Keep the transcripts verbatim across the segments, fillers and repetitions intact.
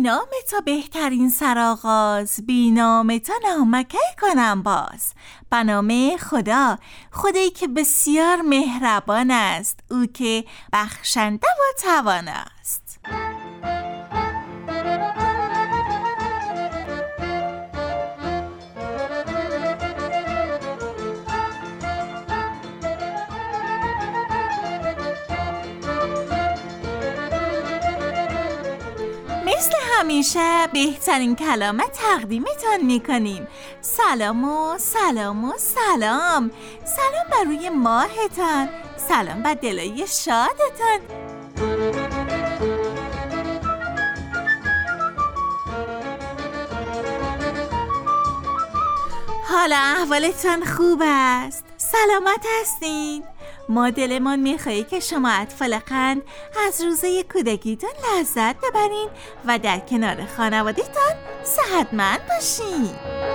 نام تو بهترین سرآغاز، بی نام تو نامکی کنم باز. به نام خدا، خدایی که بسیار مهربان است، او که بخشنده و توان است. مثل همیشه بهترین کلام تقدیمتان میکنیم. سلام و سلام و سلام. سلام بر روی ماهتان، سلام بر دلای شادتان. حالا احوالتان خوب است؟ سلامت هستین؟ ما دلمان میخواهی که شما اطفال قند از روزه کودکیتون لذت ببرین و در کنار خانواده‌تان صحتمند باشین.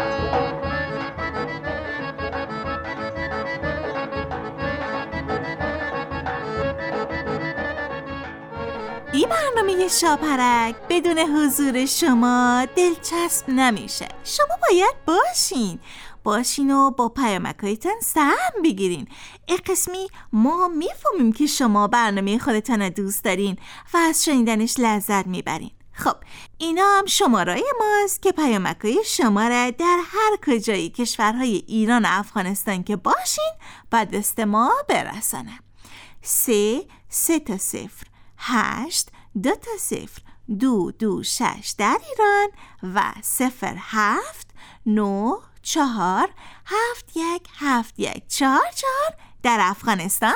این برنامه شاپرک بدون حضور شما دلچسب نمیشه. شما باید باشین باشین و با پیامک‌هایتان سهم بگیرین. این قسمی ما میفهمیم که شما برنامه خودتان رو دوست دارین و از شنیدنش لذت میبرین. خب اینا هم شمارای ماست که پیامک‌های شما را در هر کجای کشورهای ایران و افغانستان که باشین با دست ما برسانم. سه سه تا صفر هشت دو تا صفر دو دو شش در ایران و صفر هفت نو چهار هفت یک هفت یک چهار چهار در افغانستان.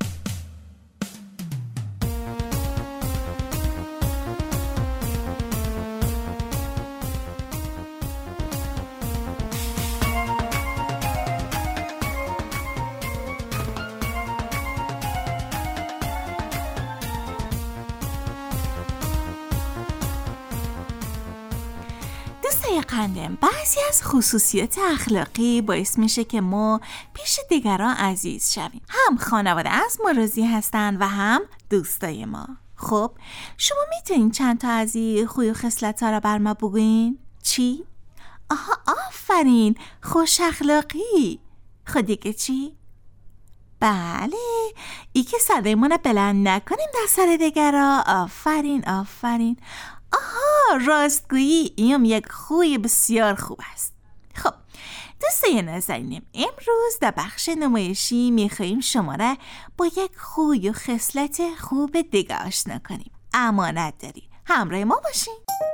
دوستای قندم، بعضی از خصوصیات اخلاقی باعث میشه که ما پیش دیگران عزیز شویم. هم خانواده از ما راضی هستن و هم دوستای ما. خب شما میتونین چند تا از این خوی و خصلت‌ها رو بر ما بگوین؟ چی؟ آها آفرین، خوش اخلاقی. خود دیگه چی؟ بله، ای که صدایمون رو بلند نکنیم در سر دیگران. آفرین آفرین. آها راستگویی، اینم یک خوی بسیار خوب است. خب دوستای نازنینم، امروز در بخش نمایشی میخواییم شما را با یک خوی و خصلت خوب دیگه آشنا کنیم. امانت داری، همراه ما باشین.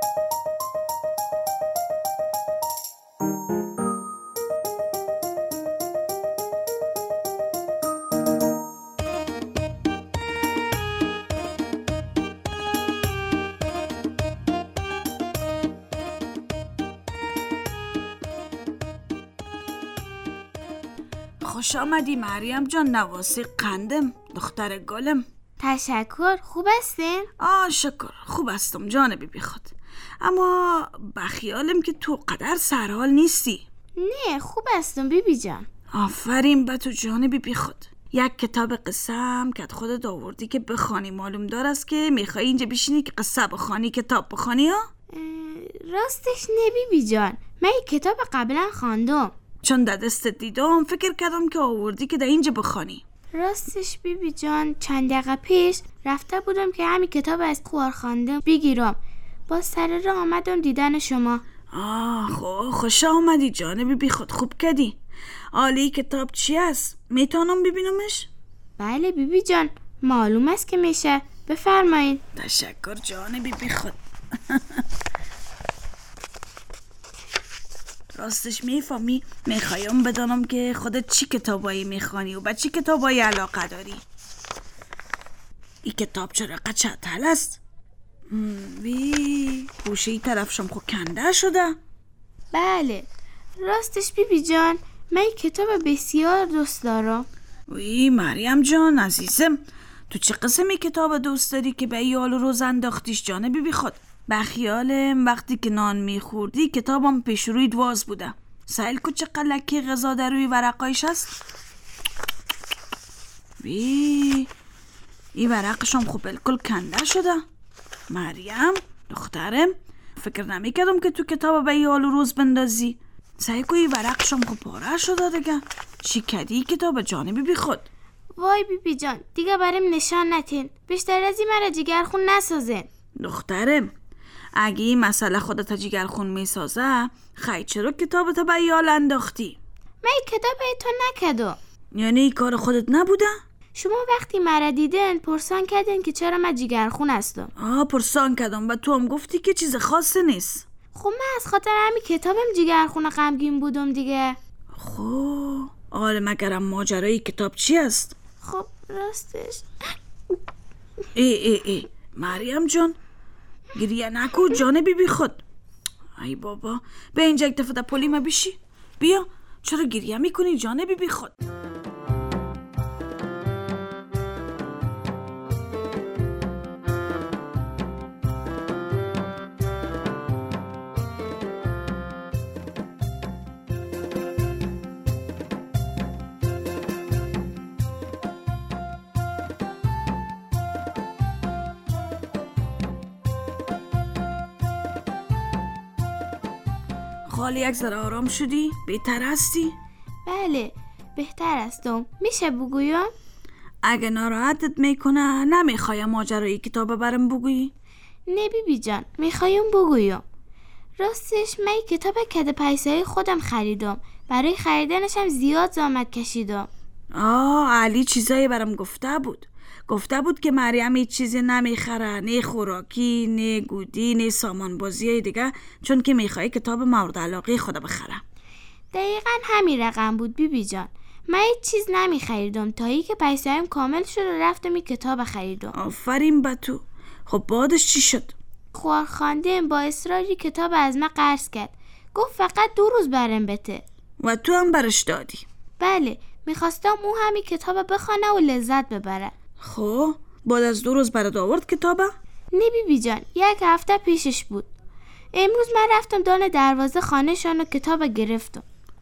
خوش آمدی مریم جان، نواسی قندم، دختر گلم. تشکر. خوب هستین؟ آه شکر خوب هستم جان بی بی خود. اما بخیالم که تو قدر سرحال نیستی. نه خوب هستم بی بی جان. آفرین به تو جان بی بی خود. یک کتاب قصه هم که خودت آوردی که بخوانی، معلوم دار است که میخوایی اینجا بشینی که قصه بخوانی، کتاب بخوانی ها؟ راستش نه بی بی جان، من این کتاب قبلا خواندم. چون در دست دیدم فکر کردم که آوردی که در اینجا بخوانی. راستش بی بی جان چند دقیقه پیش رفته بودم که همین کتاب از خوار خواندم بگیرم، با سر راه آمدم دیدن شما. آه خو خوش آمدی جان بی بی خود، خوب کردی. آلی کتاب چی است؟ میتونم ببینمش؟ بله بی بی جان، معلوم است که میشه، بفرمایید. تشکر جان بی بی خود. راستش میفهمی میخوایم بدانم که خودت چی کتابایی میخوانی و به چی کتابایی علاقه داری. این کتاب چرا قچتل است؟ وی گوشه ای طرفشم خود کنده شده. بله راستش بی بی جان من این کتاب بسیار دوست دارم. وی مریم جان عزیزم، تو چه قسمی کتاب دوست داری که به ای حال روز انداختیش جان بی بی خود؟ بخیالم وقتی که نان میخوردی کتابم پیش روید واز بوده. سایل کو چه قلکی غذا در روی ورقایش هست؟ وی این ورقشم خوب بلکل کنده شده. مریم دخترم فکر نمیکردم که تو کتاب به این حال و روز بندازی. سعی کنی ورقشم خب پاره شده دیگه. چی کدی کتاب جانبی بی خود؟ وای بی بی جان، دیگه بریم نشان نتین. بیشتر از این مرا جگرخون نسازین. دخترم، اگه این مسئله خودت جگرخون میسازه، خیلی چرا کتابت به این حال انداختی؟ من این کتاب تو نکدو. یعنی این کار خودت نبوده؟ شما وقتی مرا دیدن پرسان کردین که چرا من جگرخون هستم. آه پرسان کردم و تو هم گفتی که چیز خاصی نیست. خب من از خاطر همین کتابم جگرخون غمگین بودم دیگه. خب حالا مگرم ماجرای کتاب چی است؟ خب راستش ای ای ای مریم جان، گریه نکو جان بی بی خود. ای بابا، به اینجا یک دفعه در پلی ما بشی. بیا، چرا گریه میکنی جان بی بی خود؟ حالا یک ذره آرام شدی؟ بهتر هستی؟ بله بهتر هستم. میشه بگویم؟ اگه ناراحتت میکنه نمیخوایم ماجرای کتاب برم بگویی؟ نه بی بی جان، میخوایم بگویم. راستش من کتاب کد پیسایی خودم خریدم. برای خریدنشم زیاد زحمت کشیدم. آه علی چیزایی برام گفته بود. گفته بود که مریم هیچ چیزی نمیخره، نه خوراکی، نه گودی، نه سامان بازی دیگه، چون که میخوای کتاب مورد علاقه خود بخره. دقیقاً همین رقم بود بی بی جان. من هیچ چیز نمیخریدم تا ای که پیسایم کامل شد و رفتم این کتاب خریدم. آفرین به تو. خب بعدش چی شد؟ خواهرخواندم با اصراری کتاب از من قرض کرد. گفت فقط دو روز برم بته. و تو هم برش دادی؟ بله، میخواستم او همین کتاب بخونه و لذت ببره. خب بعد از دو روز برات آورد کتابه؟ نه بی بی جان، یک هفته پیشش بود. امروز من رفتم دان دروازه خانه شان و کتاب گرفتم.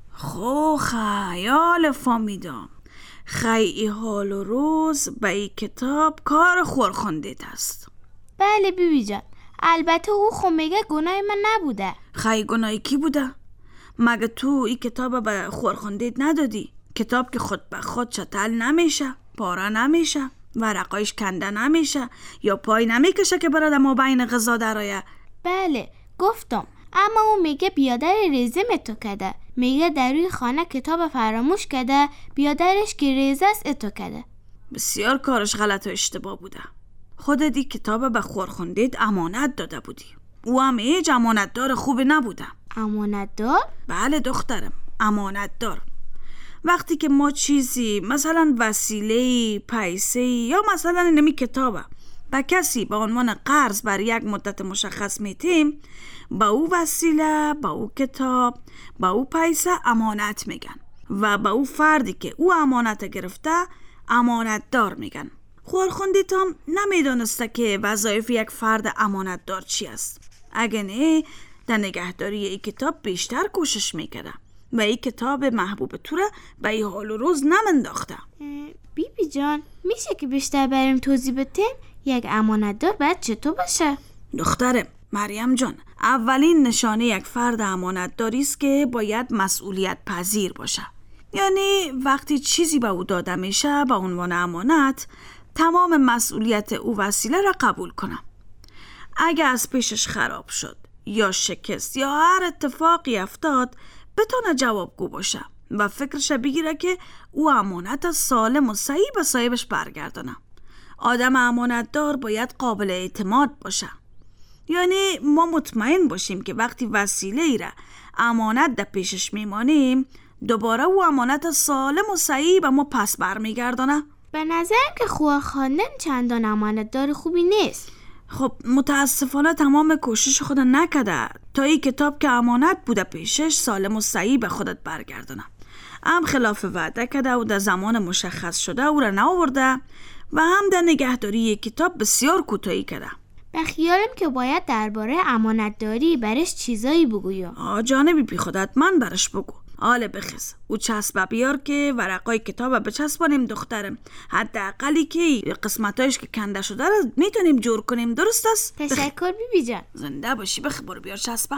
خب خیال فامیدم. خیلی حال و روز به این کتاب کار خورخوندیت است. بله بی بی جان، البته او خب میگه گناه من نبوده. خیلی گناهی کی بوده؟ مگه تو این کتاب به خورخوندیت ندادی؟ کتاب که خود به خود چتل نمیشه، پاره نمیشه، ورقایش کنده نمیشه، یا پای نمیکشه که برای ما بین غذا درآیه. بله گفتم، اما او میگه بیادر ریزه تو کده. میگه در روی خانه کتاب فراموش کده، بیادرش که ریزه است اتو کده. بسیار کارش غلط و اشتباه بوده. خودت دی کتاب به خورخوندیت امانت داده بودی. او هم هیچ امانتدار خوبی نبوده. امانتدار؟ بله دخترم، امانتدار. وقتی که ما چیزی مثلا وسیله، پیسه یا مثلا نمی کتابه به کسی به عنوان قرض بر یک مدت مشخص میتیم، با او وسیله، با او کتاب، با او پیسه امانت میگن و با او فردی که او امانت گرفته امانتدار میگن. خورخوندیت هم نمیدونسته که وظایف یک فرد امانتدار چی است. اگه نه در نگهداری این کتاب بیشتر کوشش میکرده و این کتاب محبوب تو را به این حال و روز نمنداخته. بی بی جان، میشه که بیشتر بریم توضیح بدیم یک امانتدار باید چطور باشه؟ دخترم مریم جان، اولین نشانه یک فرد امانتداری است که باید مسئولیت پذیر باشه. یعنی وقتی چیزی به او داده میشه به عنوان امانت، تمام مسئولیت او وسیله را قبول کنه. اگه از پیشش خراب شد یا شکست یا هر اتفاقی افتاد، بتونه جوابگو باشه و فکرش بگیره که او امانت سالم و صحیح به صاحبش برگردانه. آدم امانتدار باید قابل اعتماد باشه. یعنی ما مطمئن باشیم که وقتی وسیله ای را امانت در پیشش میمانیم، دوباره او امانت سالم و صحیح به ما پس برمیگردانه. به نظرم که خواندن چندان امانتدار خوبی نیست. خب متاسفانه تمام کوشش خود نکرده تا این کتاب که امانت بوده پیشش سالم و صحیح به خودت برگردانه. هم خلاف وعده کرده و در زمان مشخص شده او را نآورده و هم در نگهداری کتاب بسیار کوتاهی کرده. به خیالم که باید درباره امانتداری برش چیزایی بگویم. آه جانبی بی خودت من برش بگو. آله بخیز او چسبه بیار که ورقای کتاب بچسبانیم دخترم. حداقلی که قسمتایش که کنده شده رو میتونیم جور کنیم. درست است؟ تشکر بیبی جان. زنده باشی. بخی برو بیار چسبه.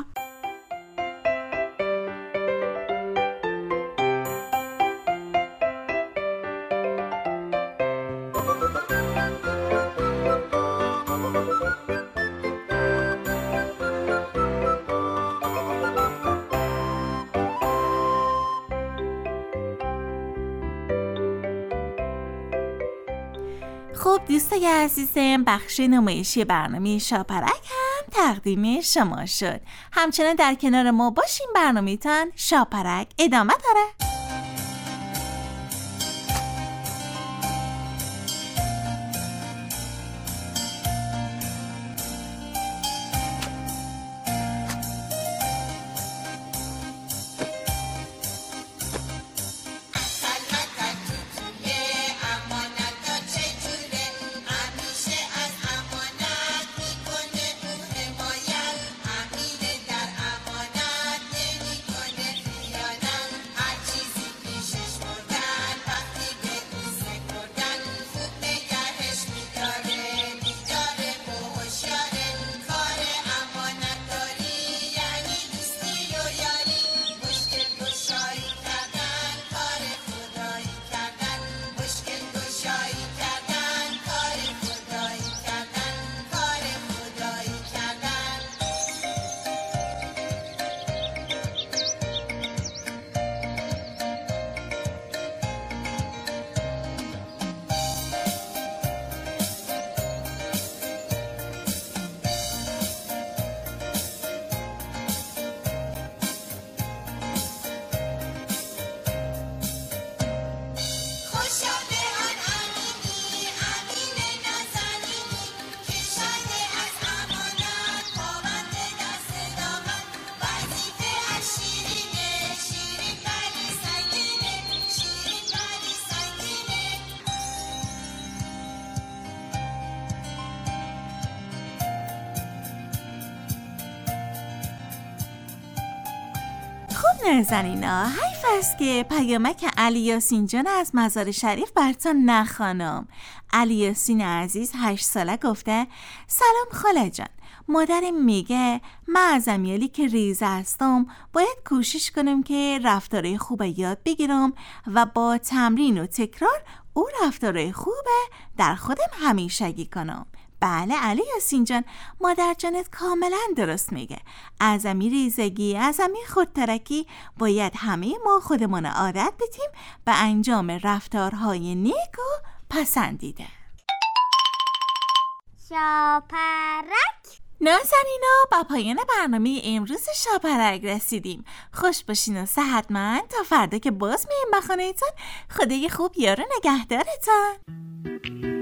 خب دوستای عزیزم، بخش نمایشی برنامه شاپرک هم تقدیم شما شد. همچنان در کنار ما باشین، برنامه‌تان شاپرک ادامه داره. نازنینا، حیف است که پیامک علی یاسین جان از مزار شریف براتون نخوانم. علی یاسین عزیز هشت ساله گفته: سلام خاله جان، مادرم میگه من از امیالی که ریزه هستم باید کوشش کنم که رفتارهای خوب یاد بگیرم و با تمرین و تکرار او رفتارهای خوب در خودم همیشگی کنم. بله علی یاسین جان، مادر جانت کاملا درست میگه. اعظمی ریزگی، اعظمی خودترکی، باید همه ما خودمون عادت بدیم به انجام رفتارهای نیک و پسندیده. شاپرک. نازنینا، با پایان برنامه امروز شاپرک رسیدیم. خوش باشین و صحتمند تا فردا که باز میایم به خانه‌تون. خدای خوب یار و نگهدارتان.